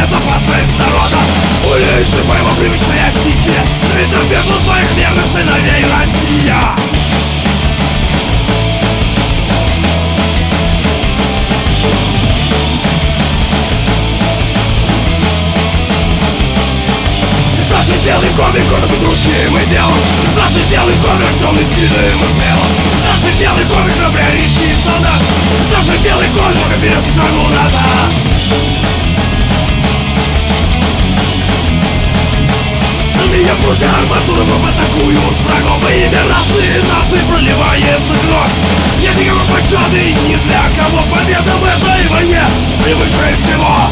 безопасность народа. Уничтожаем привычные стихи, это бегут своих верных сыновей Россия. Наши белый коврик, город удручимый белым. Наши белый коврик, рожденный сильным и смелым. Наши белый коврик, храбрейский солдат. Наши белый коврик, только вперед и шагу назад. Линия прутья арматуром атакуют врагов. Во имя расы нации проливается кровь. Нет никакой пощады ни для кого. Победа в этой войне превыше всего.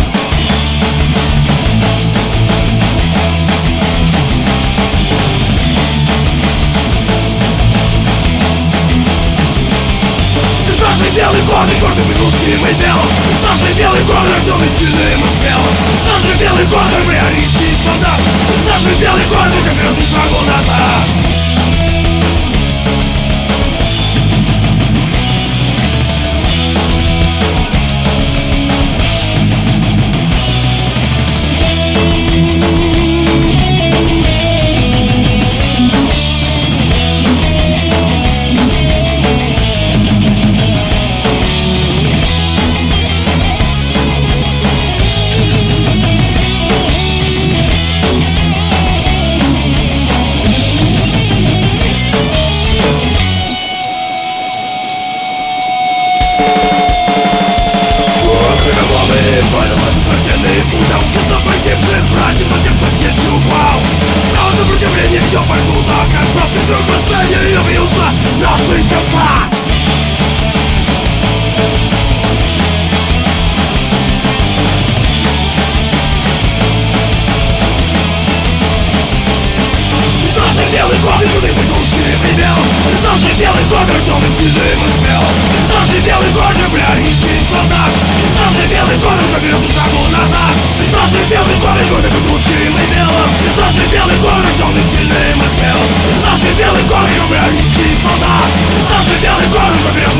Наши белый коврик, гордым и глушимый белым. Наши белый коврик, рожденный сильным и смелым. Наши белый коврик, реалистский солдат. Наши белый коврик, как вперед и шагу назад. Сопротивление все пойду до конца. Призыв восстания бьются наши сердца. Наши белый коврик, крутым и глушимый белым. Наши белый коврик, рожденный сильным и смелым. Наши белый коврик, реалистский солдат. Наши белый коврик, как вперед и шагу назад. Наши белый коврик, крутым и глушимый белым. Наши белый коврик, рожденный сильным и смелым. Наши белый коврик, реалистский солдат. Наши белый коврик, как вперед